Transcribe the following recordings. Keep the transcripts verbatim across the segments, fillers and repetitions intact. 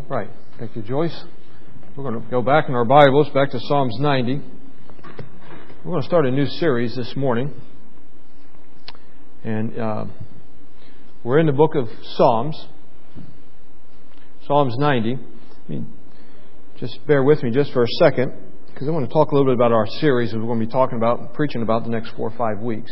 All right. Thank you, Joyce. We're going to go back in our Bibles, back to Psalms ninety. We're going to start a new series this morning. And uh, we're in the book of Psalms. Psalms ninety. I mean, just bear with me just for a second, because I want to talk a little bit about our series that we're going to be talking about and preaching about the next four or five weeks.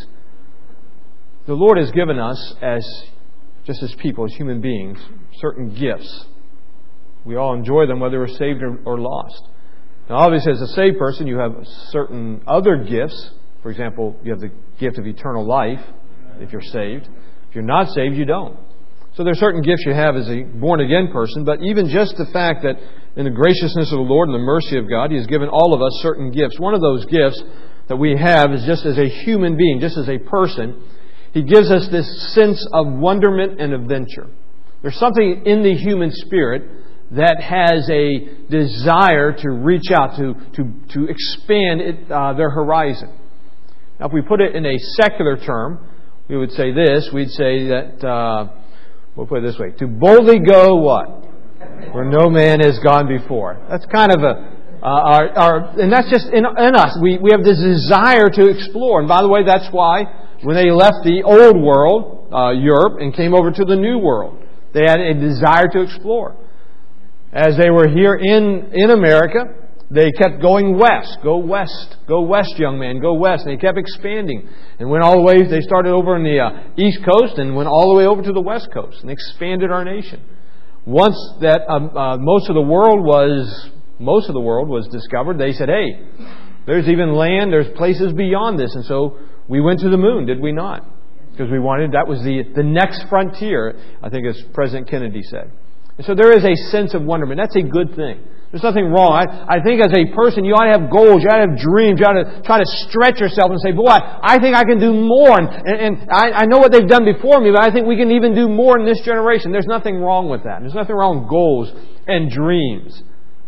The Lord has given us, as just as people, as human beings, certain gifts. We all enjoy them whether we're saved or, or lost. Now, obviously, as a saved person, you have certain other gifts. For example, you have the gift of eternal life if you're saved. If you're not saved, you don't. So there are certain gifts you have as a born-again person, but even just the fact that in the graciousness of the Lord and the mercy of God, He has given all of us certain gifts. One of those gifts that we have is just as a human being, just as a person, He gives us this sense of wonderment and adventure. There's something in the human spirit that has a desire to reach out, to, to, to expand it, uh, their horizon. Now, if we put it in a secular term, we would say this. We'd say that, uh, we'll put it this way, to boldly go what? Where no man has gone before. That's kind of a, uh, our, our, and that's just in, in us. We, we have this desire to explore. And by the way, that's why when they left the old world, uh, Europe, and came over to the new world, they had a desire to explore. As they were here in, in America, they kept going west. Go west. Go west, young man. Go west. And they kept expanding. And went all the way, they started over on the uh, East Coast and went all the way over to the West Coast and expanded our nation. Once that um, uh, most of the world was most of the world was discovered, they said, hey, there's even land, there's places beyond this. And so we went to the moon, did we not? Because we wanted, that was the, the next frontier, I think as President Kennedy said. And so there is a sense of wonderment. That's a good thing. There's nothing wrong. I, I think as a person, you ought to have goals. You ought to have dreams. You ought to try to stretch yourself and say, boy, I think I can do more. And, and, and I, I know what they've done before me, but I think we can even do more in this generation. There's nothing wrong with that. There's nothing wrong with goals and dreams.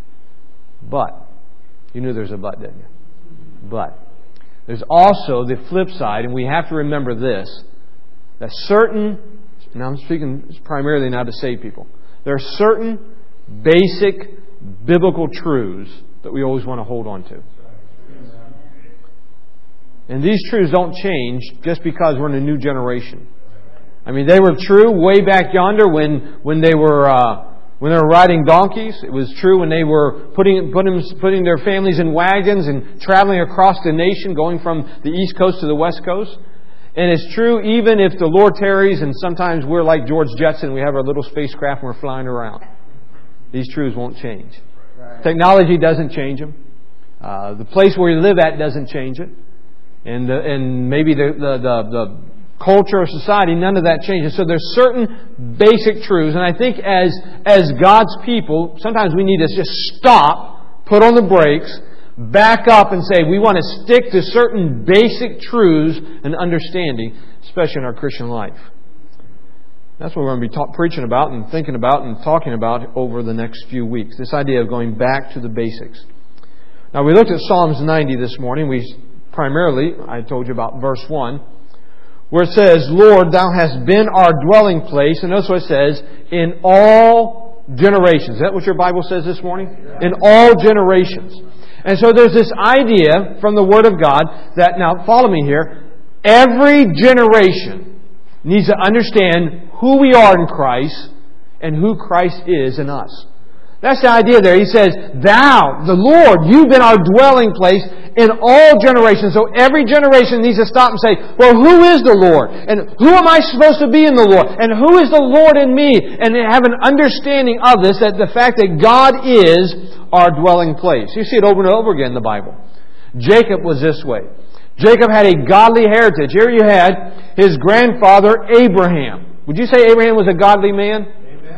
But, you knew there's a but, didn't you? But, there's also the flip side, and we have to remember this, that certain, now I'm speaking primarily now to save people, there are certain basic biblical truths that we always want to hold on to. And these truths don't change just because we're in a new generation. I mean, they were true way back yonder when, when they were uh, when they were riding donkeys. It was true when they were putting, putting putting their families in wagons and traveling across the nation, going from the East Coast to the West Coast. And it's true even if the Lord tarries and sometimes we're like George Jetson, we have our little spacecraft and we're flying around. These truths won't change. Right. Technology doesn't change them. Uh, the place where you live at doesn't change it. And the, and maybe the, the, the, the culture or society, none of that changes. So there's certain basic truths. And I think as, as God's people, sometimes we need to just stop, put on the brakes, back up and say we want to stick to certain basic truths and understanding, especially in our Christian life. That's what we're going to be talk, preaching about and thinking about and talking about over the next few weeks. This idea of going back to the basics. Now, we looked at Psalms ninety this morning. We primarily, I told you about verse one, where it says, Lord, Thou hast been our dwelling place. And notice what it says, in all generations. Is that what your Bible says this morning? In all generations. And so there's this idea from the Word of God that, now follow me here, every generation needs to understand who we are in Christ and who Christ is in us. That's the idea there. He says, Thou, the Lord, You've been our dwelling place in all generations. So every generation needs to stop and say, well, who is the Lord? And who am I supposed to be in the Lord? And who is the Lord in me? And have an understanding of this, that the fact that God is our dwelling place. You see it over and over again in the Bible. Jacob was this way. Jacob had a godly heritage. Here you had his grandfather Abraham. Would you say Abraham was a godly man?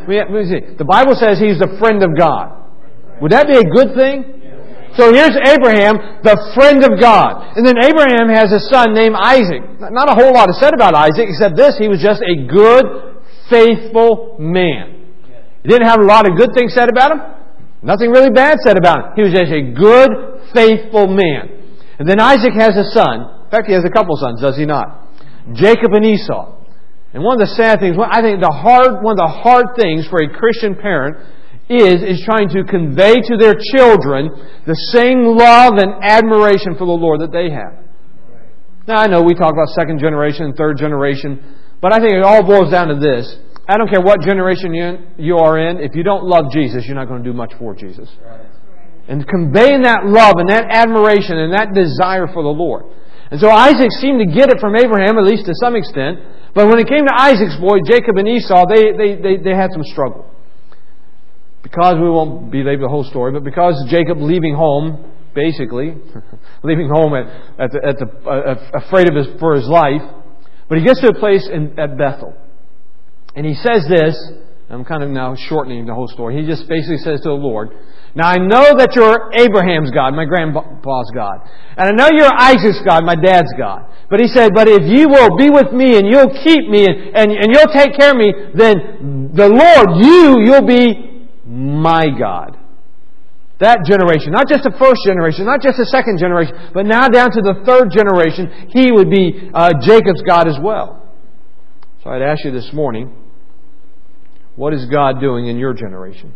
Amen. The Bible says he's the friend of God. Would that be a good thing? So here's Abraham, the friend of God. And then Abraham has a son named Isaac. Not a whole lot is said about Isaac, except this, he was just a good, faithful man. He didn't have a lot of good things said about him. Nothing really bad said about him. He was just a good, faithful man. And then Isaac has a son. In fact, he has a couple sons, does he not? Jacob and Esau. And one of the sad things, I think the hard, one of the hard things for a Christian parent is, is trying to convey to their children the same love and admiration for the Lord that they have. Now, I know we talk about second generation and third generation, but I think it all boils down to this. I don't care what generation you are in. If you don't love Jesus, you're not going to do much for Jesus. And conveying that love and that admiration and that desire for the Lord. And so Isaac seemed to get it from Abraham, at least to some extent. But when it came to Isaac's boy, Jacob and Esau, they, they, they, they had some struggle. Because, we won't belabor the whole story, but because Jacob leaving home, basically, leaving home at, at the, at the, uh, afraid of his, for his life, but he gets to a place in, at Bethel. And he says this, I'm kind of now shortening the whole story. He just basically says to the Lord, now I know that you're Abraham's God, my grandpa's God. And I know you're Isaac's God, my dad's God. But he said, but if you will be with me and you'll keep me and, and, and you'll take care of me, then the Lord, you, you'll be my God. That generation, not just the first generation, not just the second generation, but now down to the third generation, he would be uh, Jacob's God as well. So I'd ask you this morning, what is God doing in your generation?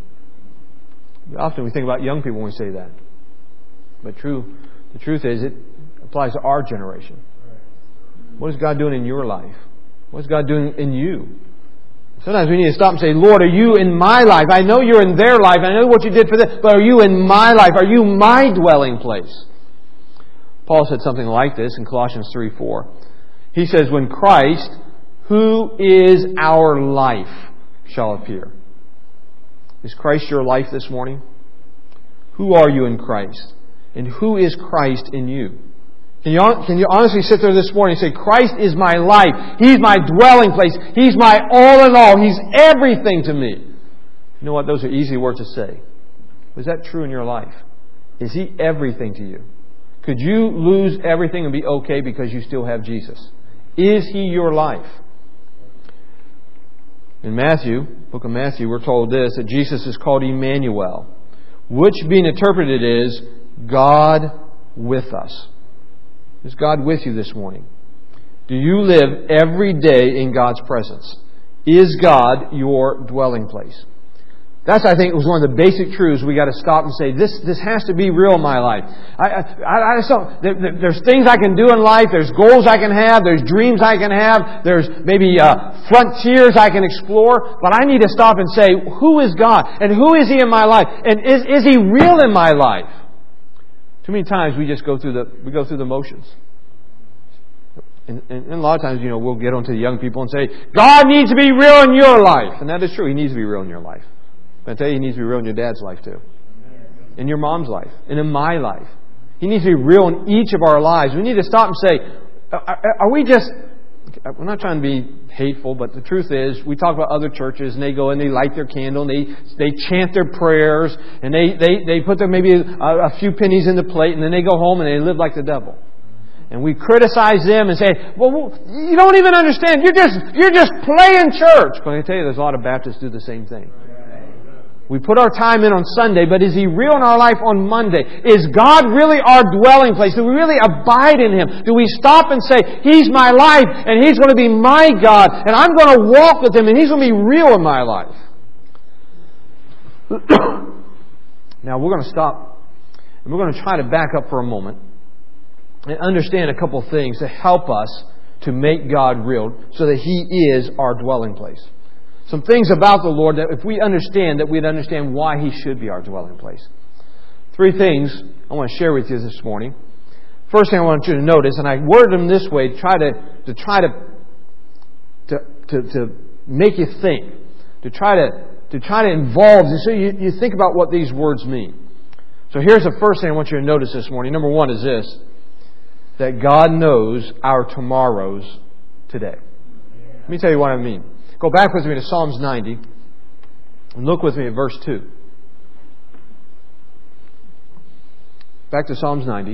Often we think about young people when we say that. But true, the truth is it applies to our generation. What is God doing in your life? What is God doing in you? Sometimes we need to stop and say, Lord, are you in my life? I know you're in their life. I know what you did for them. But are you in my life? Are you my dwelling place? Paul said something like this in Colossians three four. He says, when Christ, who is our life, shall appear. Is Christ your life this morning? Who are you in Christ? And who is Christ in you? Can you, can you honestly sit there this morning and say, Christ is my life. He's my dwelling place. He's my all in all. He's everything to me. You know what? Those are easy words to say. Is that true in your life? Is He everything to you? Could you lose everything and be okay because you still have Jesus? Is He your life? In Matthew, book of Matthew, we're told this, that Jesus is called Emmanuel, which being interpreted is God with us. Is God with you this morning? Do you live every day in God's presence? Is God your dwelling place? That's, I think, was one of the basic truths we got to stop and say, this this has to be real in my life. I, I, I just don't, there, there's things I can do in life. There's goals I can have. There's dreams I can have. There's maybe uh, frontiers I can explore. But I need to stop and say, who is God? And who is He in my life? And is, is He real in my life? Too many times we just go through the we go through the motions. And, and, and a lot of times, you know, we'll get onto the young people and say, God needs to be real in your life. And that is true. He needs to be real in your life. But I tell you, He needs to be real in your dad's life too. In your mom's life. And in my life. He needs to be real in each of our lives. We need to stop and say, are, are we just... We're not trying to be hateful, but the truth is, we talk about other churches, and they go and they light their candle, and they they chant their prayers, and they, they, they put their maybe a, a few pennies in the plate, and then they go home and they live like the devil. And we criticize them and say, well, you don't even understand. You're just you're just playing church. But I tell you, there's a lot of Baptists do the same thing. We put our time in on Sunday, but is He real in our life on Monday? Is God really our dwelling place? Do we really abide in Him? Do we stop and say, He's my life, and He's going to be my God, and I'm going to walk with Him, and He's going to be real in my life? Now, we're going to stop, and we're going to try to back up for a moment and understand a couple things to help us to make God real so that He is our dwelling place. Some things about the Lord that if we understand, that we'd understand why He should be our dwelling place. Three things I want to share with you this morning. First thing I want you to notice, and I worded them this way to try to, to try to, to, to, to make you think, to try to, to try to involve you so you, you think about what these words mean. So here's the first thing I want you to notice this morning. Number one is this, that God knows our tomorrows today. Let me tell you what I mean. Go back with me to Psalms ninety and look with me at verse two. Back to Psalms ninety.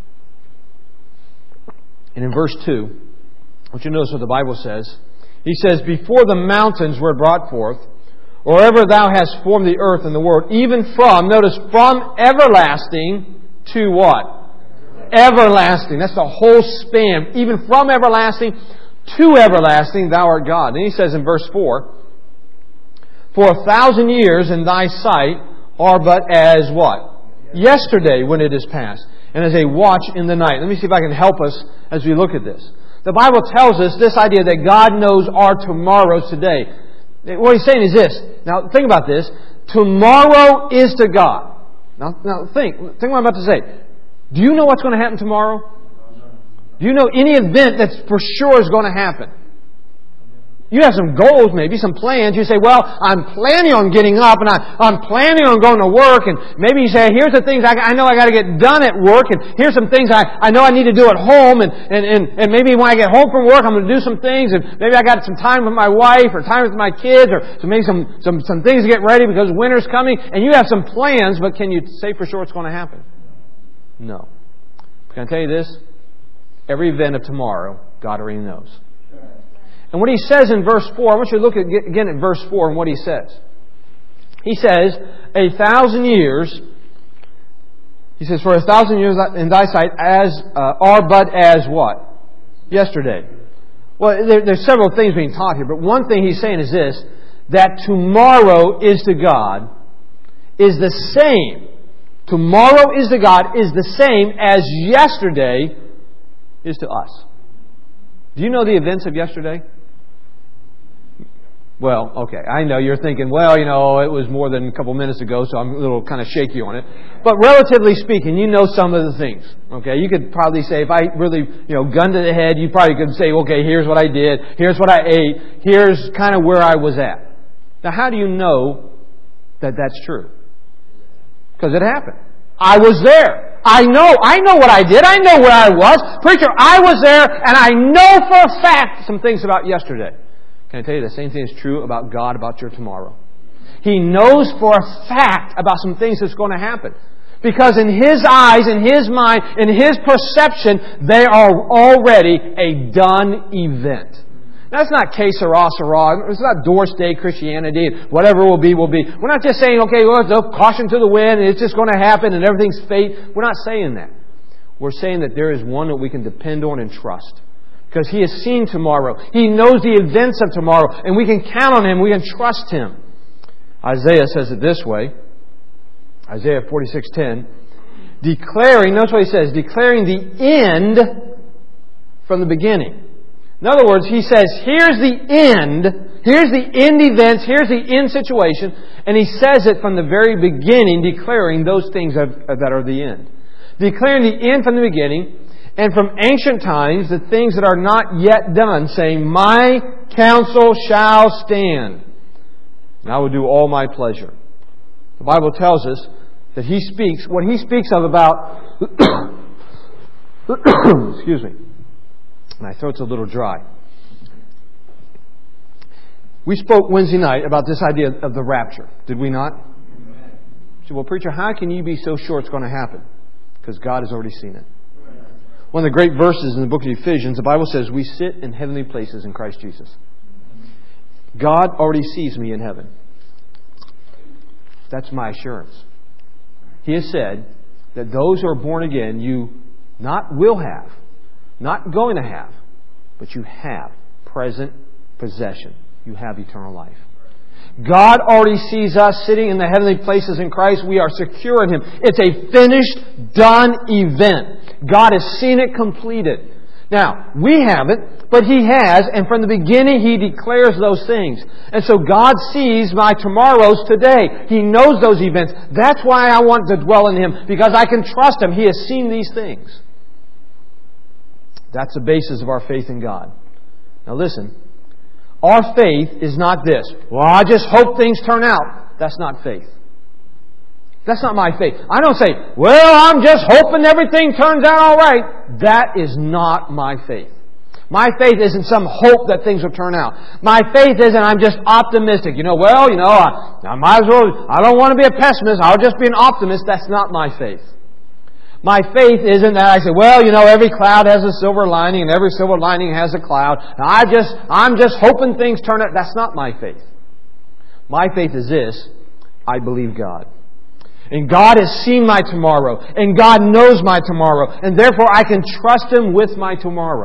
And in verse two, I want you to notice what the Bible says. He says, before the mountains were brought forth, or ever Thou hast formed the earth and the world, even from, notice, from everlasting to what? Everlasting. That's the whole span. Even from everlasting to everlasting, Thou art God. And He says in verse four, For a thousand years in thy sight are but as what? Yesterday when it is past. And as a watch in the night. Let me see if I can help us as we look at this. The Bible tells us this idea that God knows our tomorrows today. What he's saying is this. Now think about this. Tomorrow is to God. Now, now think. Think what I'm about to say. Do you know what's going to happen tomorrow? Do you know any event that's for sure is going to happen? You have some goals, maybe some plans. You say, well, I'm planning on getting up and I, I'm planning on going to work. And maybe you say, here's the things I, I know I got to get done at work. And here's some things I, I know I need to do at home. And, and, and, and maybe when I get home from work, I'm going to do some things. And maybe I got some time with my wife or time with my kids or some, maybe some, some, some things to get ready because winter's coming. And you have some plans, but can you say for sure it's going to happen? No. Can I tell you this? Every event of tomorrow, God already knows. And what he says in verse four, I want you to look at, again at verse four and what he says. He says, a thousand years, he says, for a thousand years in thy sight as uh, are but as what? Yesterday. Well, there, there's several things being taught here, but one thing he's saying is this, that tomorrow is to God is the same. Tomorrow is to God is the same as yesterday is to us. Do you know the events of yesterday? Well, okay, I know you're thinking, well, you know, it was more than a couple minutes ago, so I'm a little kind of shaky on it. But relatively speaking, you know some of the things. Okay, you could probably say, if I really, you know, gun to the head, you probably could say, okay, here's what I did, here's what I ate, here's kind of where I was at. Now, how do you know that that's true? Because it happened. I was there. I know. I know what I did. I know where I was. Preacher, I was there, and I know for a fact some things about yesterday. Can I tell you the same thing is true about God, about your tomorrow? He knows for a fact about some things that's going to happen. Because in His eyes, in His mind, in His perception, they are already a done event. That's not que sera, sera. It's not Doris Day Christianity. Whatever will be, will be. We're not just saying, okay, well, caution to the wind, and it's just going to happen, and everything's fate. We're not saying that. We're saying that there is one that we can depend on and trust. Because He has seen tomorrow. He knows the events of tomorrow, and we can count on Him. We can trust Him. Isaiah says it this way. Isaiah forty-six ten. Declaring, notice what he says, declaring the end from the beginning. In other words, he says, here's the end, here's the end events, here's the end situation, and he says it from the very beginning, declaring those things that are the end. Declaring the end from the beginning, and from ancient times, the things that are not yet done, saying, my counsel shall stand, and I will do all my pleasure. The Bible tells us that He speaks, what He speaks of about, excuse me, my throat's a little dry. We spoke Wednesday night about this idea of the rapture, did we not? You said, well, preacher, how can you be so sure it's going to happen? Because God has already seen it. One of the great verses in the book of Ephesians, the Bible says, we sit in heavenly places in Christ Jesus. God already sees me in heaven. That's my assurance. He has said that those who are born again, you not will have, not going to have, but you have present possession. You have eternal life. God already sees us sitting in the heavenly places in Christ. We are secure in Him. It's a finished, done event. God has seen it completed. Now, we haven't, but He has, and from the beginning He declares those things. And so God sees my tomorrows today. He knows those events. That's why I want to dwell in Him, because I can trust Him. He has seen these things. That's the basis of our faith in God. Now listen, our faith is not this. Well, I just hope things turn out. That's not faith. That's not my faith. I don't say, well, I'm just hoping everything turns out all right. That is not my faith. My faith isn't some hope that things will turn out. My faith isn't I'm just optimistic. You know, well, you know, I, I might as well, I don't want to be a pessimist. I'll just be an optimist. That's not my faith. My faith isn't that I say, well, you know, every cloud has a silver lining and every silver lining has a cloud. And I just, I'm just hoping things turn out. That's not my faith. My faith is this. I believe God. And God has seen my tomorrow. And God knows my tomorrow. And therefore I can trust Him with my tomorrow.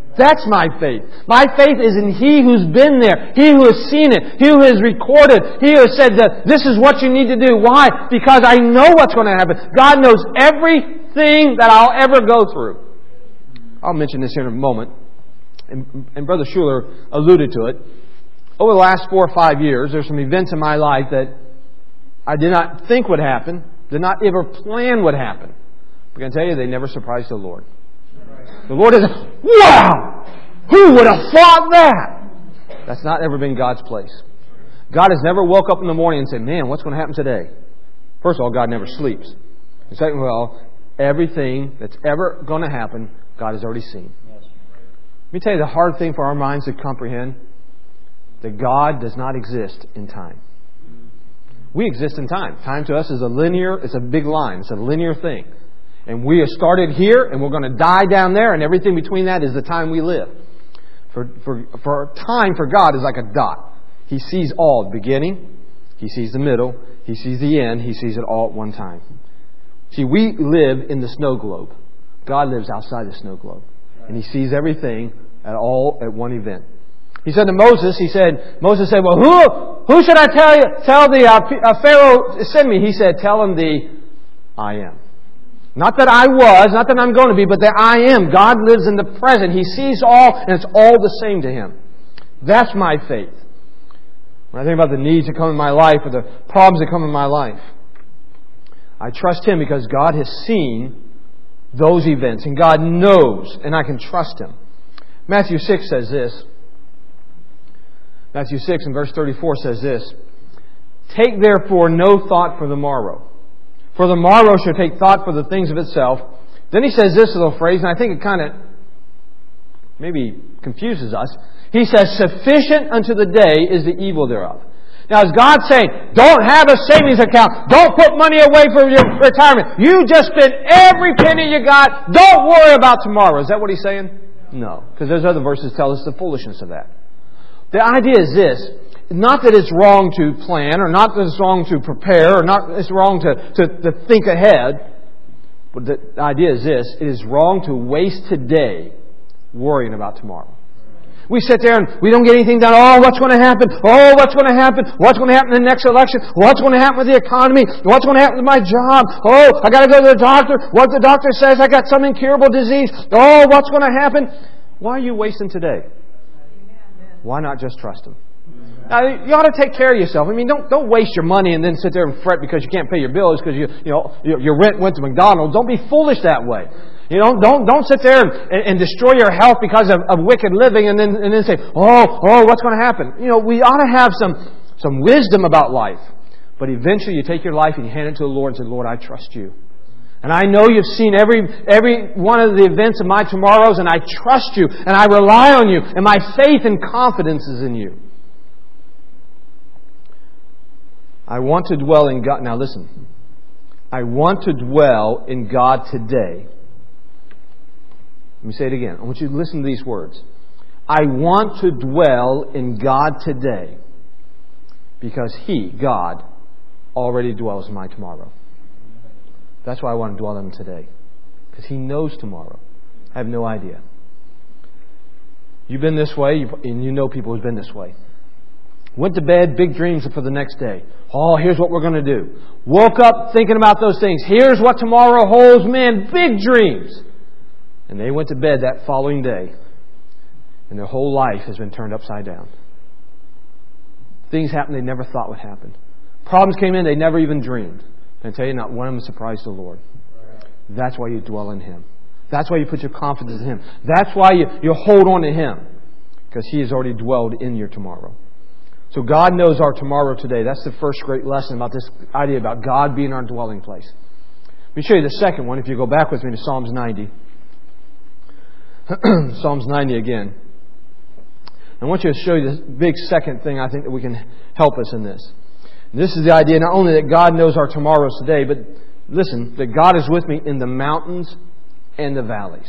That's my faith. My faith is in He who's been there, He who has seen it, He who has recorded, He who has said that this is what you need to do. Why? Because I know what's going to happen. God knows everything that I'll ever go through. I'll mention this here in a moment. And, and Brother Schuler alluded to it. Over the last four or five years, there's some events in my life that I did not think would happen, did not ever plan would happen. I can tell you, they never surprised the Lord. The Lord is, wow! Who would have thought that? That's not ever been God's place. God has never woke up in the morning and said, man, what's going to happen today? First of all, God never sleeps. And second of all, everything that's ever going to happen, God has already seen. Let me tell you the hard thing for our minds to comprehend, that God does not exist in time. We exist in time. Time to us is a linear, it's a big line. It's a linear thing. And we have started here, and we're going to die down there, and everything between that is the time we live. For, for, for time for God is like a dot. He sees all, the beginning, He sees the middle, He sees the end, He sees it all at one time. See, we live in the snow globe. God lives outside the snow globe. And He sees everything at all at one event. He said to Moses, He said, Moses said, well, who, who should I tell you, tell the uh, uh, Pharaoh, send me? He said, tell him the I am. Not that I was, not that I'm going to be, but that I am. God lives in the present. He sees all, and it's all the same to Him. That's my faith. When I think about the needs that come in my life or the problems that come in my life, I trust Him because God has seen those events, and God knows, and I can trust Him. Matthew six says this. Matthew six and verse thirty-four says this. Take therefore no thought for the morrow. For the morrow shall take thought for the things of itself. Then he says this little phrase, and I think it kind of maybe confuses us. He says, sufficient unto the day is the evil thereof. Now is God saying, don't have a savings account. Don't put money away for your retirement. You just spend every penny you got. Don't worry about tomorrow. Is that what He's saying? No. Because there's other verses that tell us the foolishness of that. The idea is this. Not that it's wrong to plan, or not that it's wrong to prepare, or not that it's wrong to, to, to think ahead. But the idea is this. It is wrong to waste today worrying about tomorrow. We sit there and we don't get anything done. Oh, what's going to happen? Oh, what's going to happen? What's going to happen in the next election? What's going to happen with the economy? What's going to happen with my job? Oh, I got to go to the doctor. What the doctor says, I got some incurable disease. Oh, what's going to happen? Why are you wasting today? Why not just trust Him? Now, you ought to take care of yourself. I mean, don't don't waste your money and then sit there and fret because you can't pay your bills because you you know your rent went to McDonald's. Don't be foolish that way. You know, don't don't sit there and, and destroy your health because of, of wicked living and then and then say, oh oh, what's going to happen? You know, we ought to have some some wisdom about life. But eventually, you take your life and you hand it to the Lord and say, Lord, I trust You. And I know You've seen every every one of the events of my tomorrows, and I trust You, and I rely on You, and my faith and confidence is in You. I want to dwell in God. Now listen. I want to dwell in God today. Let me say it again. I want you to listen to these words. I want to dwell in God today because He, God, already dwells in my tomorrow. That's why I want to dwell in Him today. Because He knows tomorrow. I have no idea. You've been this way, and you know people who've been this way. Went to bed, big dreams for the next day. Oh, here's what we're going to do. Woke up thinking about those things. Here's what tomorrow holds. Man, big dreams. And they went to bed that following day, and their whole life has been turned upside down. Things happened they never thought would happen. Problems came in they never even dreamed. And I tell you, not one of them surprised the Lord. That's why you dwell in Him. That's why you put your confidence in Him. That's why you, you hold on to Him. Because He has already dwelled in your tomorrow. So God knows our tomorrow today. That's the first great lesson about this idea about God being our dwelling place. Let me show you the second one. If you go back with me to Psalms ninety. Psalms ninety again. I want you to show you this big second thing I think that we can help us in this. And this is the idea not only that God knows our tomorrows today, but listen, that God is with me in the mountains and the valleys.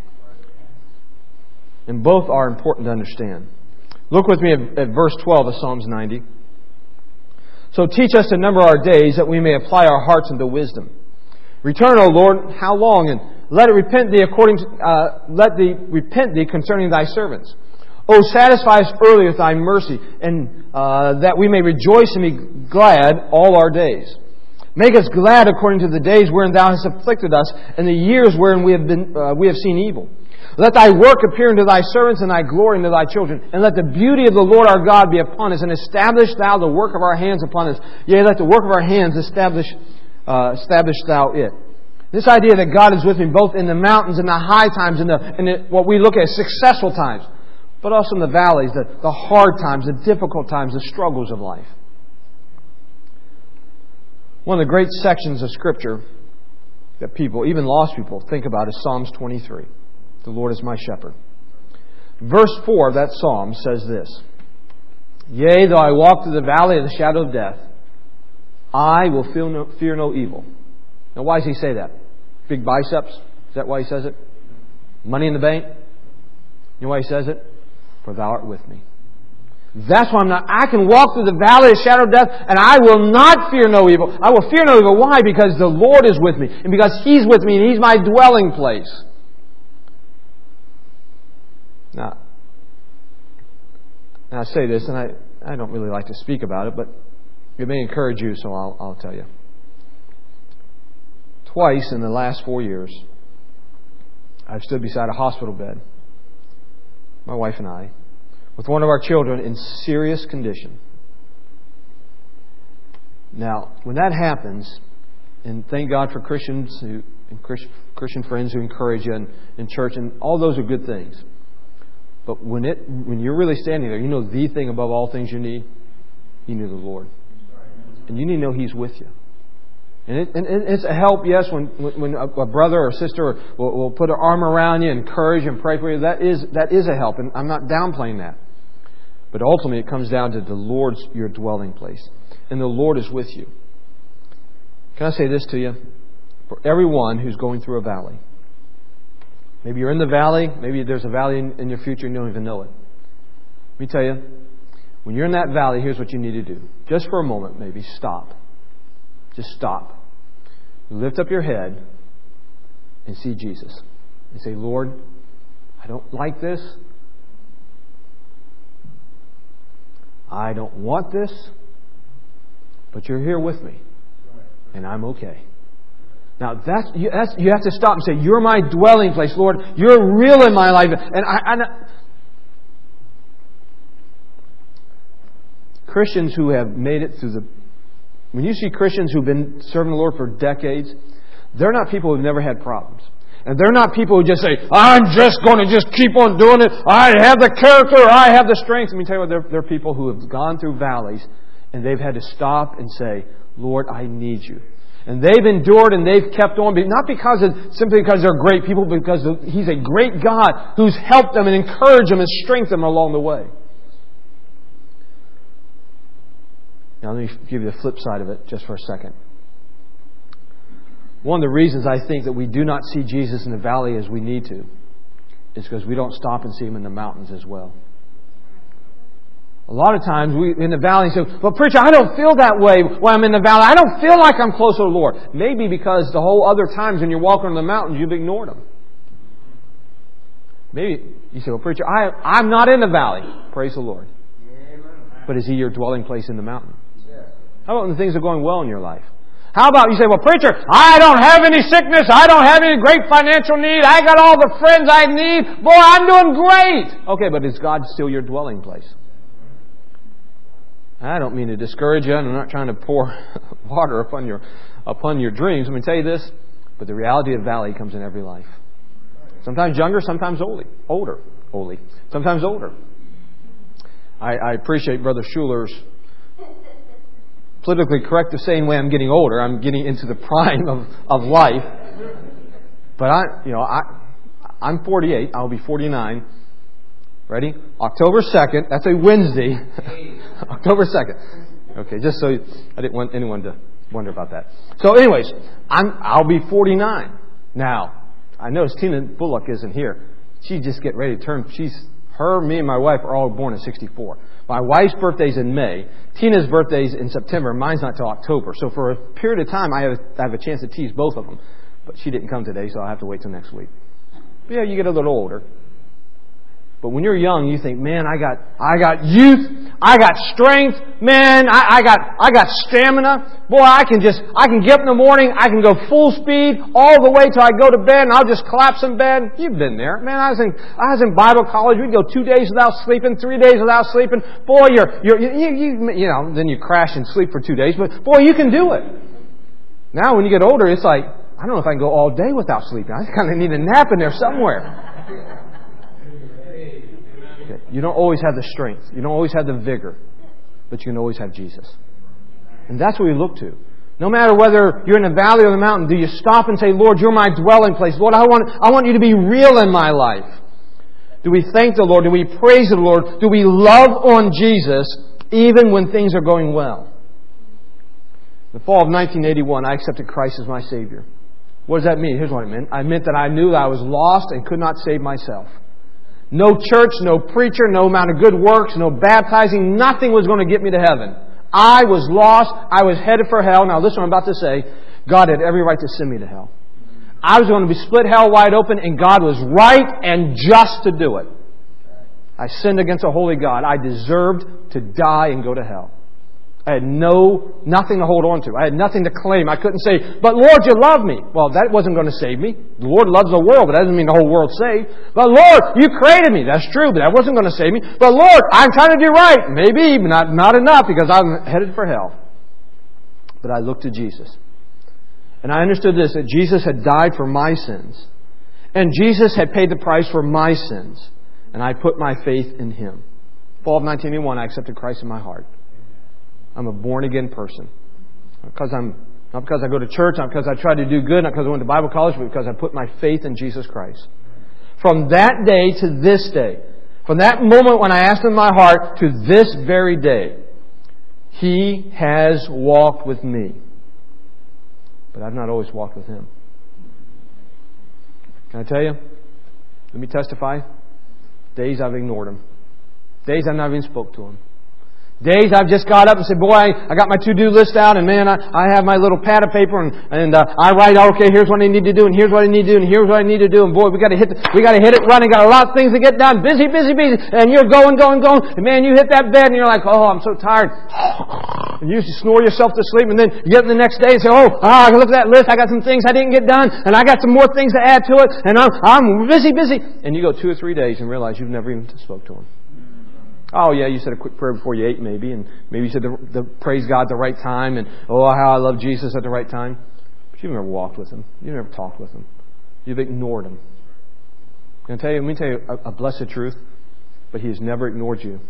And both are important to understand. Look with me at, at verse twelve of Psalms ninety. So teach us to number our days that we may apply our hearts unto wisdom. Return, O Lord, how long? And let it repent thee according to, uh, let thee repent thee concerning thy servants. O satisfy us early with thy mercy, and uh, that we may rejoice and be glad all our days. Make us glad according to the days wherein thou hast afflicted us, and the years wherein we have been uh, we have seen evil. Let thy work appear unto thy servants, and thy glory unto thy children. And let the beauty of the Lord our God be upon us, and establish thou the work of our hands upon us. Yea, let the work of our hands establish uh, establish thou it. This idea that God is with me both in the mountains and the high times and, the, and the, what we look at as successful times, but also in the valleys, the, the hard times, the difficult times, the struggles of life. One of the great sections of Scripture that people, even lost people, think about is Psalms twenty-three. The Lord is my shepherd. Verse four of that psalm says this: Yea, though I walk through the valley of the shadow of death, I will feel no, fear no evil. Now, why does he say that? Big biceps? Is that why he says it? Money in the bank? You know why he says it? For thou art with me. That's why I'm not. I can walk through the valley of the shadow of death, and I will not fear no evil. I will fear no evil. Why? Because the Lord is with me, and because He's with me, and He's my dwelling place. Now, now I say this, and I, I don't really like to speak about it, but it may encourage you, so I'll, I'll tell you. Twice in the last four years, I've stood beside a hospital bed, my wife and I, with one of our children in serious condition. Now, when that happens, and thank God for Christians who, and Christian friends who encourage you in, in church, and all those are good things. But when it when you're really standing there, you know the thing above all things you need? You need the Lord. And you need to know He's with you. And, it, and it's a help, yes, when when a brother or sister will, will put an arm around you, encourage and pray for you. That is that is a help, and I'm not downplaying that. But ultimately, it comes down to the Lord's your dwelling place, and the Lord is with you. Can I say this to you? For everyone who's going through a valley, maybe you're in the valley, maybe there's a valley in, in your future and you don't even know it. Let me tell you, when you're in that valley, here's what you need to do. Just for a moment, maybe stop. Just stop. Lift up your head and see Jesus. And say, Lord, I don't like this. I don't want this. But you're here with me. And I'm okay. Now, that's you, that's, you have to stop and say, you're my dwelling place, Lord. You're real in my life. And I... I Christians who have made it through the... When you see Christians who've been serving the Lord for decades, they're not people who've never had problems. And they're not people who just say, I'm just going to just keep on doing it. I have the character. I have the strength. Let me tell you what, they're, they're people who have gone through valleys and they've had to stop and say, Lord, I need you. And they've endured and they've kept on, not because of, simply because they're great people, but because He's a great God who's helped them and encouraged them and strengthened them along the way. Now let me give you the flip side of it just for a second. One of the reasons I think that we do not see Jesus in the valley as we need to is because we don't stop and see Him in the mountains as well. A lot of times we in the valley say, well, preacher, I don't feel that way when I'm in the valley. I don't feel like I'm close to the Lord. Maybe because the whole other times when you're walking on the mountains, you've ignored Him. Maybe you say, well, preacher, I, I'm not in the valley. Praise the Lord. But is He your dwelling place in the mountain? How about when things are going well in your life? How about you say, well, preacher, I don't have any sickness. I don't have any great financial need. I got all the friends I need. Boy, I'm doing great. Okay, but is God still your dwelling place? I don't mean to discourage you, and I'm not trying to pour water upon your upon your dreams. Let me tell you this, but the reality of valley comes in every life. Sometimes younger, sometimes older. Older. Older. Sometimes older. I, I appreciate Brother Schuler's politically correct of saying, way I'm getting older. I'm getting into the prime of, of life. But I, you know, I, I'm forty-eight. I'll be forty-nine. Ready? October second. That's a Wednesday. October second. Okay, just so you, I didn't want anyone to wonder about that. So, anyways, I'm I'll be forty-nine now. I noticed Tina Bullock isn't here. She just get ready to turn. She's her, me, and my wife are all born in sixty-four. My wife's birthday's in May. Tina's birthday's in September. Mine's not till October. So for a period of time, I have, I have a chance to tease both of them. But she didn't come today, so I'll have to wait till next week. But yeah, you get a little older. But when you're young, you think, man, I got, I got youth, I got strength, man, I, I got, I got stamina. Boy, I can just, I can get up in the morning, I can go full speed all the way till I go to bed, and I'll just collapse in bed. You've been there, man. I was in, I was in Bible college. We'd go two days without sleeping, three days without sleeping. Boy, you're, you're, you, you, you know, then you crash and sleep for two days. But boy, you can do it. Now, when you get older, it's like, I don't know if I can go all day without sleeping. I kind of need a nap in there somewhere. You don't always have the strength. You don't always have the vigor. But you can always have Jesus. And that's what we look to. No matter whether you're in the valley or the mountain, do you stop and say, Lord, you're my dwelling place. Lord, I want, I want you to be real in my life. Do we thank the Lord? Do we praise the Lord? Do we love on Jesus even when things are going well? In the fall of nineteen eighty-one, I accepted Christ as my Savior. What does that mean? Here's what it meant. I meant that I knew that I was lost and could not save myself. No church, no preacher, no amount of good works, no baptizing, nothing was going to get me to heaven. I was lost. I was headed for hell. Now listen what I'm about to say. God had every right to send me to hell. I was going to be split hell wide open, and God was right and just to do it. I sinned against a holy God. I deserved to die and go to hell. I had no, nothing to hold on to. I had nothing to claim. I couldn't say, but Lord, you love me. Well, that wasn't going to save me. The Lord loves the world, but that doesn't mean the whole world's saved. But Lord, you created me. That's true, but that wasn't going to save me. But Lord, I'm trying to do right. Maybe, but not, not enough because I'm headed for hell. But I looked to Jesus. And I understood this, that Jesus had died for my sins. And Jesus had paid the price for my sins. And I put my faith in Him. Fall of nineteen eighty-one, I accepted Christ in my heart. I'm a born-again person. Not because, I'm, not because I go to church, not because I try to do good, not because I went to Bible college, but because I put my faith in Jesus Christ. From that day to this day, from that moment when I asked Him in my heart to this very day, He has walked with me. But I've not always walked with Him. Can I tell you? Let me testify. Days I've ignored Him. Days I've not even spoke to Him. Days I've just got up and said, boy, I got my to-do list out, and man, I, I have my little pad of paper, and, and uh, I write, okay, here's what I need to do, and here's what I need to do, and here's what I need to do, and boy, we got to hit, the, we got to hit it running. Got a lot of things to get done. Busy, busy, busy, and you're going, going, going, and man, you hit that bed, and you're like, oh, I'm so tired, and you snore yourself to sleep, and then you get up the next day and say, oh, ah, look at that list. I got some things I didn't get done, and I got some more things to add to it, and I'm, I'm busy, busy, and you go two or three days and realize you've never even spoke to Him. Oh, yeah, you said a quick prayer before you ate, maybe, and maybe you said the, the praise God at the right time, and oh, how I love Jesus at the right time. But you've never walked with Him. You've never talked with Him. You've ignored Him. Can I tell you, let me tell you a, a blessed truth, but He has never ignored you.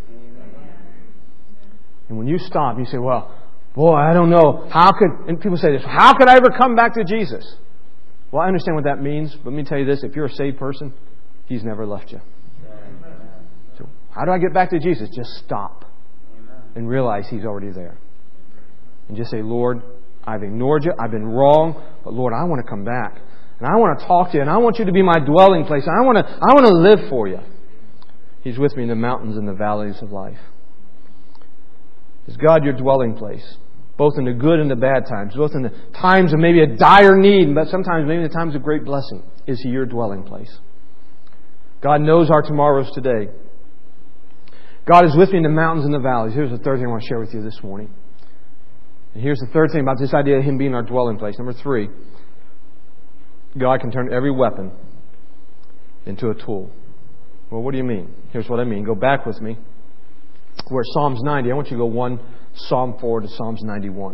And when you stop, you say, well, boy, I don't know, how could, and people say this, how could I ever come back to Jesus? Well, I understand what that means, but let me tell you this, if you're a saved person, He's never left you. How do I get back to Jesus? Just stop and realize He's already there. And just say, Lord, I've ignored you. I've been wrong. But Lord, I want to come back. And I want to talk to you. And I want you to be my dwelling place. And I want to, I want to live for you. He's with me in the mountains and the valleys of life. Is God your dwelling place? Both in the good and the bad times. Both in the times of maybe a dire need, but sometimes maybe the times of great blessing. Is He your dwelling place? God knows our tomorrows today. God is with me in the mountains and the valleys. Here's the third thing I want to share with you this morning. And here's the third thing about this idea of Him being our dwelling place. Number three, God can turn every weapon into a tool. Well, what do you mean? Here's what I mean. Go back with me. We're at Psalms ninety. I want you to go one Psalm forward to Psalms ninety-one.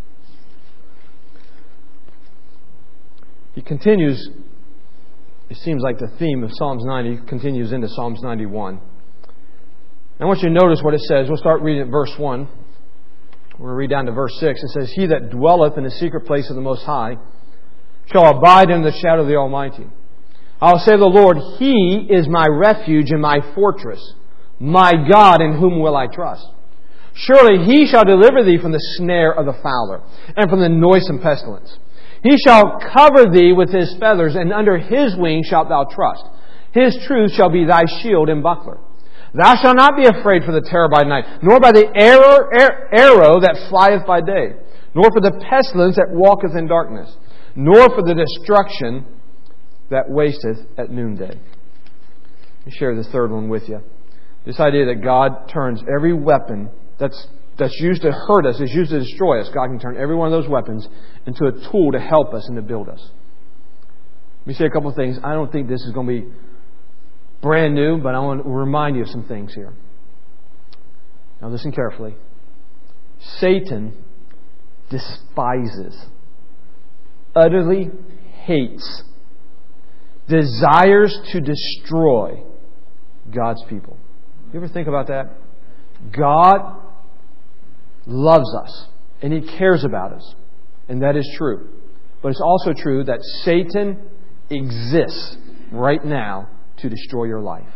He continues, it seems like the theme of Psalms ninety continues into Psalms ninety-one. I want you to notice what it says. We'll start reading at verse one. We'll read down to verse six. It says, He that dwelleth in the secret place of the Most High shall abide in the shadow of the Almighty. I will say of the Lord, He is my refuge and my fortress, my God, in whom will I trust. Surely He shall deliver thee from the snare of the fowler, and from the noisome pestilence. He shall cover thee with His feathers, and under His wings shalt thou trust. His truth shall be thy shield and buckler. Thou shalt not be afraid for the terror by night, nor by the arrow, arrow that flieth by day, nor for the pestilence that walketh in darkness, nor for the destruction that wasteth at noonday. Let me share this third one with you. This idea that God turns every weapon that's that's used to hurt us, is used to destroy us. God can turn every one of those weapons into a tool to help us and to build us. Let me say a couple of things. I don't think this is going to be brand new, but I want to remind you of some things here. Now listen carefully. Satan despises, utterly hates, desires to destroy God's people. You ever think about that? God loves us and He cares about us. And that is true. But it's also true that Satan exists right now to destroy your life.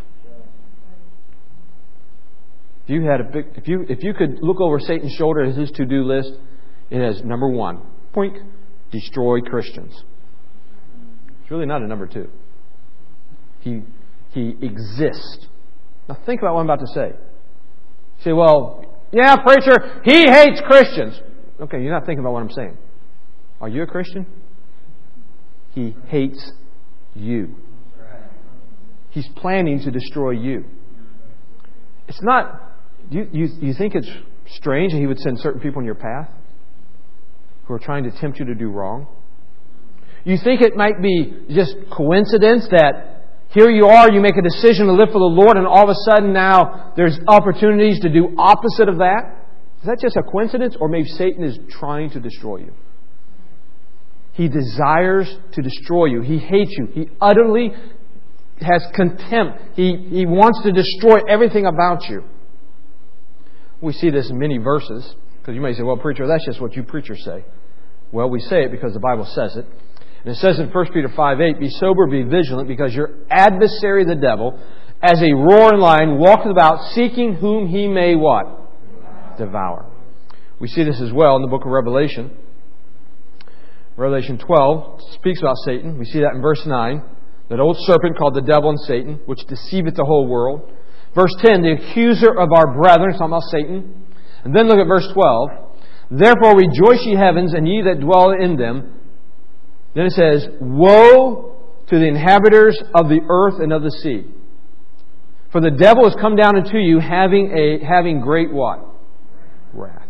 If you had a big, if you if you could look over Satan's shoulder at his to-do list, it has number one, poink, destroy Christians. It's really not a number two. He he exists. Now think about what I'm about to say. You say, well, yeah, preacher, he hates Christians. Okay, you're not thinking about what I'm saying. Are you a Christian? He hates you. He's planning to destroy you. It's not... You, you, you think it's strange that He would send certain people in your path who are trying to tempt you to do wrong? You think it might be just coincidence that here you are, you make a decision to live for the Lord, and all of a sudden now there's opportunities to do opposite of that? Is that just a coincidence, or maybe Satan is trying to destroy you? He desires to destroy you. He hates you. He utterly has contempt. He, he wants to destroy everything about you. We see this in many verses, because you may say, well, preacher, that's just what you preachers say. Well, we say it because the Bible says it. And it says in First Peter five eight, be sober, be vigilant, because your adversary, the devil, as a roaring lion, walketh about, seeking whom he may what? Devour. We see this as well in the book of Revelation. Revelation twelve speaks about Satan. We see that in verse nine. That old serpent called the devil and Satan, which deceiveth the whole world. Verse ten, the accuser of our brethren, talking about Satan. And then look at verse twelve. Therefore rejoice ye heavens, and ye that dwell in them. Then it says, woe to the inhabitants of the earth and of the sea. For the devil has come down unto you having a having great what? Wrath.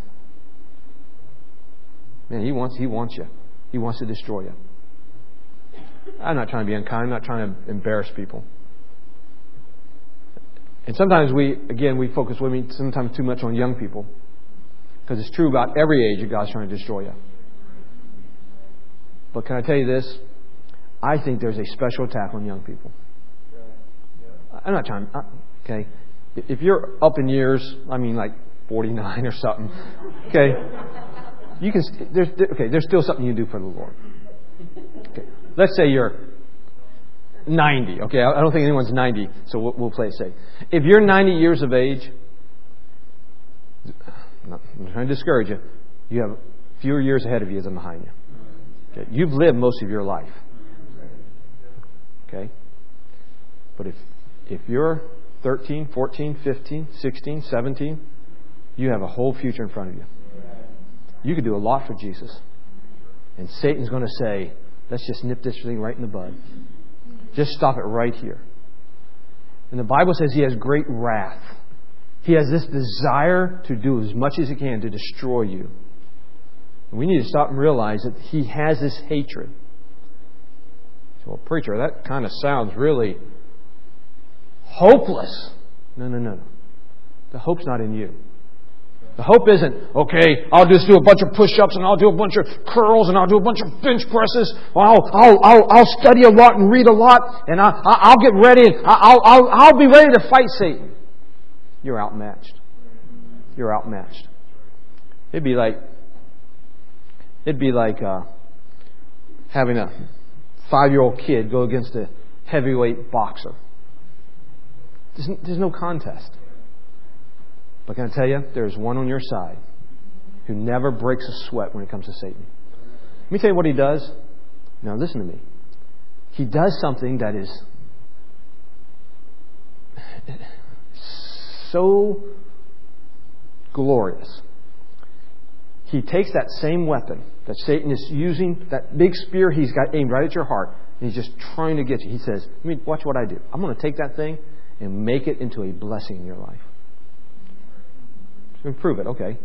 Man, he wants he wants you. He wants to destroy you. I'm not trying to be unkind. I'm not trying to embarrass people. And sometimes we, again, we focus women sometimes too much on young people. Because it's true about every age that God's trying to destroy you. But can I tell you this? I think there's a special attack on young people. I'm not trying... Okay? If you're up in years, I mean like forty-nine or something, okay? You can... There's, okay, there's still something you can do for the Lord. Okay. Let's say you're ninety. Okay, I don't think anyone's ninety, so we'll, we'll play it safe. If you're ninety years of age, I'm not trying to discourage you, you have fewer years ahead of you than behind you. Okay. You've lived most of your life. Okay? But if if you're thirteen, fourteen, fifteen, sixteen, seventeen, you have a whole future in front of you. You could do a lot for Jesus. And Satan's going to say, let's just nip this thing right in the bud. Just stop it right here. And the Bible says He has great wrath. He has this desire to do as much as He can to destroy you. And we need to stop and realize that He has this hatred. So, well, preacher, that kind of sounds really hopeless. No, no, no, no. The hope's not in you. The hope isn't, okay, I'll just do a bunch of push-ups and I'll do a bunch of curls and I'll do a bunch of bench presses. I'll, I'll, I'll, I'll study a lot and read a lot and I'll, I'll get ready and I'll, I'll, I'll be ready to fight Satan. You're outmatched. You're outmatched. It'd be like, it'd be like uh, having a five-year-old kid go against a heavyweight boxer. There's, there's no contest. But can I tell you, there's one on your side who never breaks a sweat when it comes to Satan. Let me tell you what he does. Now listen to me. He does something that is so glorious. He takes that same weapon that Satan is using, that big spear he's got aimed right at your heart, and he's just trying to get you. He says, I mean, watch what I do. I'm going to take that thing and make it into a blessing in your life. Improve it, okay.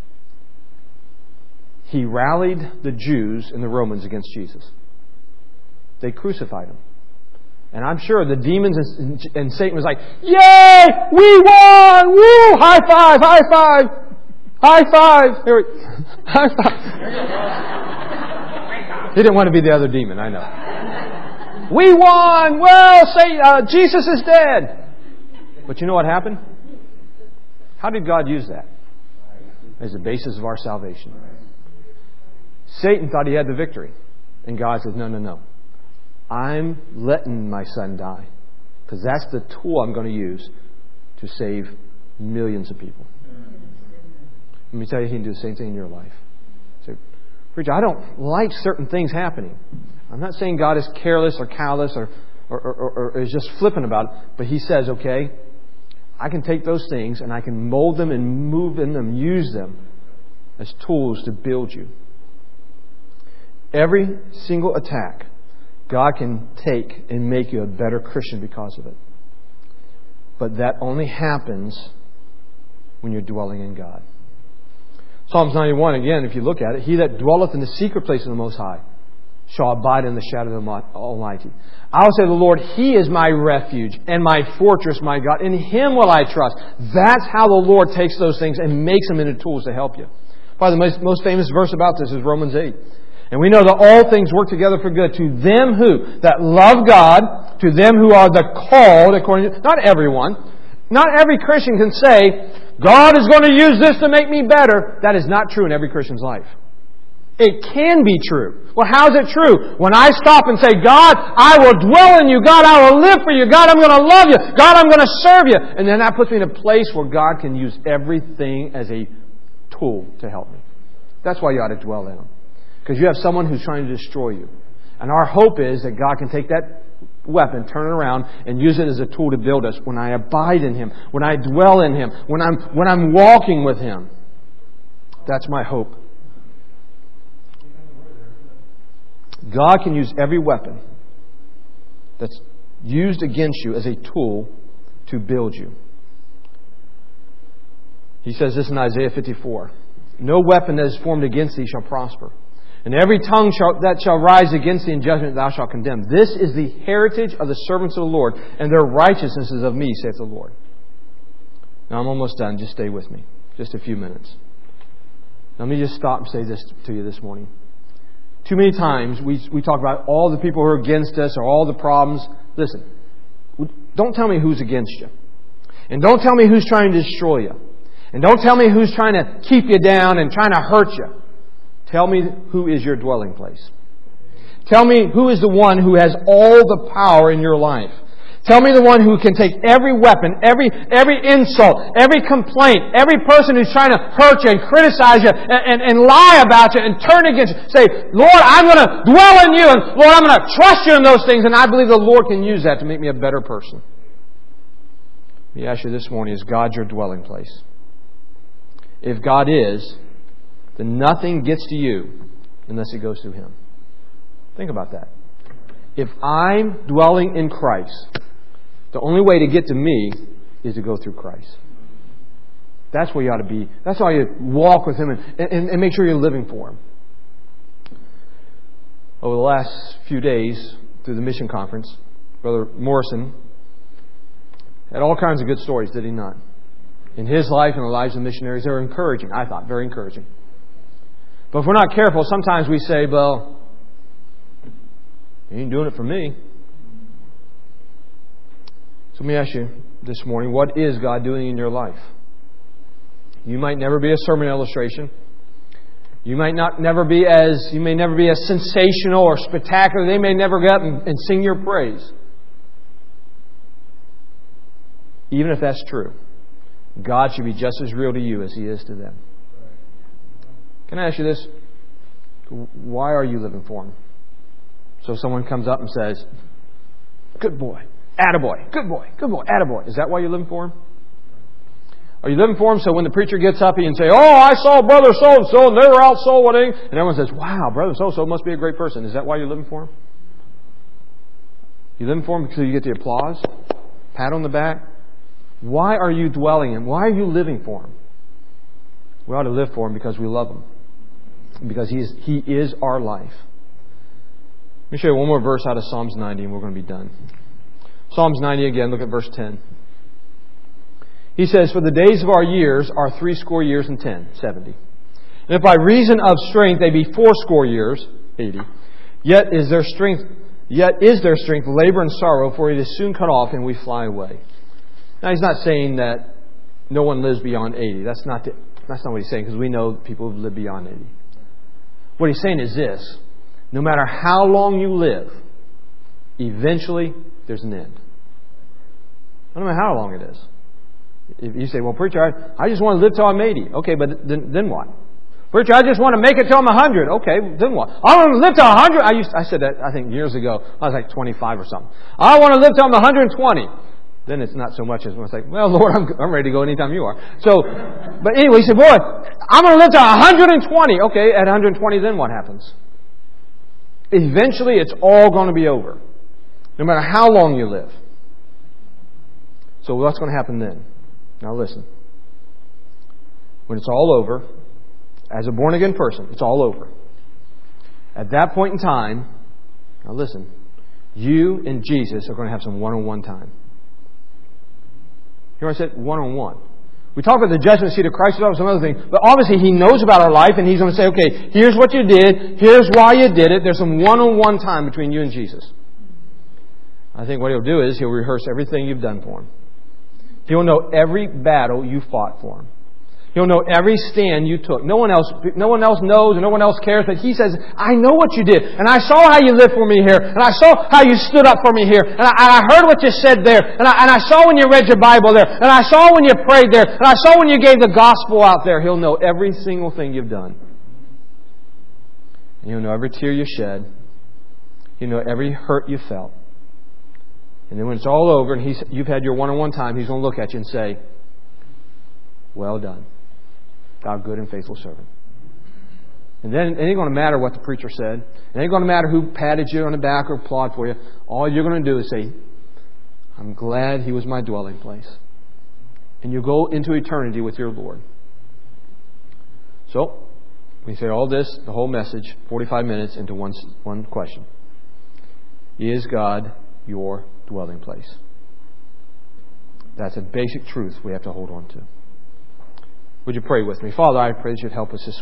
He rallied the Jews and the Romans against Jesus. They crucified him. And I'm sure the demons and, and Satan was like, yay! We won! Woo! High five! High five! High five! Here we, high five! He didn't want to be the other demon, I know. We won! Well, say uh, Jesus is dead! But you know what happened? How did God use that as the basis of our salvation? Satan thought he had the victory. And God says, no, no, no. I'm letting my son die. Because that's the tool I'm going to use to save millions of people. Let me tell you, he can do the same thing in your life. So, preacher, I don't like certain things happening. I'm not saying God is careless or callous or, or, or, or, or is just flippant about it. But He says, okay, I can take those things and I can mold them and move in them, use them as tools to build you. Every single attack, God can take and make you a better Christian because of it. But that only happens when you're dwelling in God. Psalms ninety-one, again, if you look at it, He that dwelleth in the secret place of the Most High shall abide in the shadow of the Almighty. I will say, the Lord, He is my refuge and my fortress, my God. In Him will I trust. That's how the Lord takes those things and makes them into tools to help you. Probably the most, most famous verse about this is Romans eight. And we know that all things work together for good to them who that love God, to them who are the called, according to, not everyone. Not every Christian can say, God is going to use this to make me better. That is not true in every Christian's life. It can be true. Well, how is it true? When I stop and say, God, I will dwell in you. God, I will live for you. God, I'm going to love you. God, I'm going to serve you. And then that puts me in a place where God can use everything as a tool to help me. That's why you ought to dwell in Him. Because you have someone who's trying to destroy you. And our hope is that God can take that weapon, turn it around, and use it as a tool to build us. When I abide in Him, when I dwell in Him, when I'm when I'm walking with Him. That's my hope. God can use every weapon that's used against you as a tool to build you. He says this in Isaiah fifty-four. No weapon that is formed against thee shall prosper. And every tongue shall, that shall rise against thee in judgment thou shalt condemn. This is the heritage of the servants of the Lord, and their righteousness is of me, saith the Lord. Now I'm almost done. Just stay with me. Just a few minutes. Let me just stop and say this to you this morning. Too many times we, we talk about all the people who are against us or all the problems. Listen, don't tell me who's against you. And don't tell me who's trying to destroy you. And don't tell me who's trying to keep you down and trying to hurt you. Tell me who is your dwelling place. Tell me who is the one who has all the power in your life. Tell me the one who can take every weapon, every every insult, every complaint, every person who's trying to hurt you and criticize you and, and, and lie about you and turn against you. Say, Lord, I'm going to dwell in you and Lord, I'm going to trust you in those things, and I believe the Lord can use that to make me a better person. Let me ask you this morning, is God your dwelling place? If God is, then nothing gets to you unless it goes through Him. Think about that. If I'm dwelling in Christ, the only way to get to me is to go through Christ. That's where you ought to be. That's why you walk with Him and, and, and make sure you're living for Him. Over the last few days, through the mission conference, Brother Morrison had all kinds of good stories, did he not? In his life and the lives of missionaries, they were encouraging, I thought, very encouraging. But if we're not careful, sometimes we say, well, He ain't doing it for me. So let me ask you this morning, what is God doing in your life? You might never be a sermon illustration. You might not never be as you may never be as sensational or spectacular. They may never get up and, and sing your praise. Even if that's true, God should be just as real to you as He is to them. Can I ask you this? Why are you living for Him? So someone comes up and says, good boy, attaboy, good boy, good boy, attaboy. Is that why you're living for Him? Are you living for Him so when the preacher gets up, he can say, "Oh, I saw brother so-and-so and they were out soul winning," and everyone says, "Wow, brother so-and-so must be a great person." Is that why you're living for Him? You living for Him because you get the applause, pat on the back? Why are you dwelling in Him? Why are you living for Him? We ought to live for Him because we love Him. Because He is, He is our life. Let me show you one more verse out of Psalms ninety and we're going to be done. Psalms ninety again, look at verse ten. He says, "For the days of our years are threescore years and ten," seventy. "And if by reason of strength they be fourscore years," eighty. "Yet is their strength, yet is their strength labor and sorrow, for it is soon cut off and we fly away." Now He's not saying that no one lives beyond eighty. That's not the, that's not what He's saying, because we know people who live beyond eighty. What He's saying is this: no matter how long you live, eventually there's an end. I don't know how long it is. If you say, "Well, preacher, I, I just want to live till I'm eighty." Okay, but then, then what? "Preacher, I just want to make it till I'm one hundred." Okay, then what? "I want to live till one hundred. I used, I said that, I think, years ago. I was like twenty-five or something. "I want to live till I'm one hundred twenty. Then it's not so much as when I say, "Well, Lord, I'm, I'm ready to go anytime you are." So, but anyway, he said, "Boy, I'm going to live till one hundred twenty. Okay, at one hundred twenty, then what happens? Eventually, it's all going to be over. No matter how long you live. So what's going to happen then? Now listen. When it's all over, as a born-again person, it's all over. At that point in time, now listen, you and Jesus are going to have some one-on-one time. Here I said one-on-one. We talk about the judgment seat of Christ, we talk about some other things, but obviously He knows about our life and He's going to say, "Okay, here's what you did, here's why you did it." There's some one-on-one time between you and Jesus. I think what He'll do is He'll rehearse everything you've done for Him. He'll know every battle you fought for Him. He'll know every stand you took. No one else, no one else knows and no one else cares, but He says, "I know what you did. And I saw how you lived for me here. And I saw how you stood up for me here. And I, and I heard what you said there. And I, and I saw when you read your Bible there. And I saw when you prayed there. And I saw when you gave the gospel out there." He'll know every single thing you've done. And He'll know every tear you shed. He'll know every hurt you felt. And then when it's all over and he's, you've had your one-on-one time, He's going to look at you and say, "Well done, thou good and faithful servant." And then it ain't going to matter what the preacher said. It ain't going to matter who patted you on the back or applauded for you. All you're going to do is say, "I'm glad He was my dwelling place." And you go into eternity with your Lord. So, we say all this, the whole message, forty-five minutes into one, one question. Is God your dwelling place? That's a basic truth we have to hold on to. Would you pray with me? Father, I pray that You'd help us this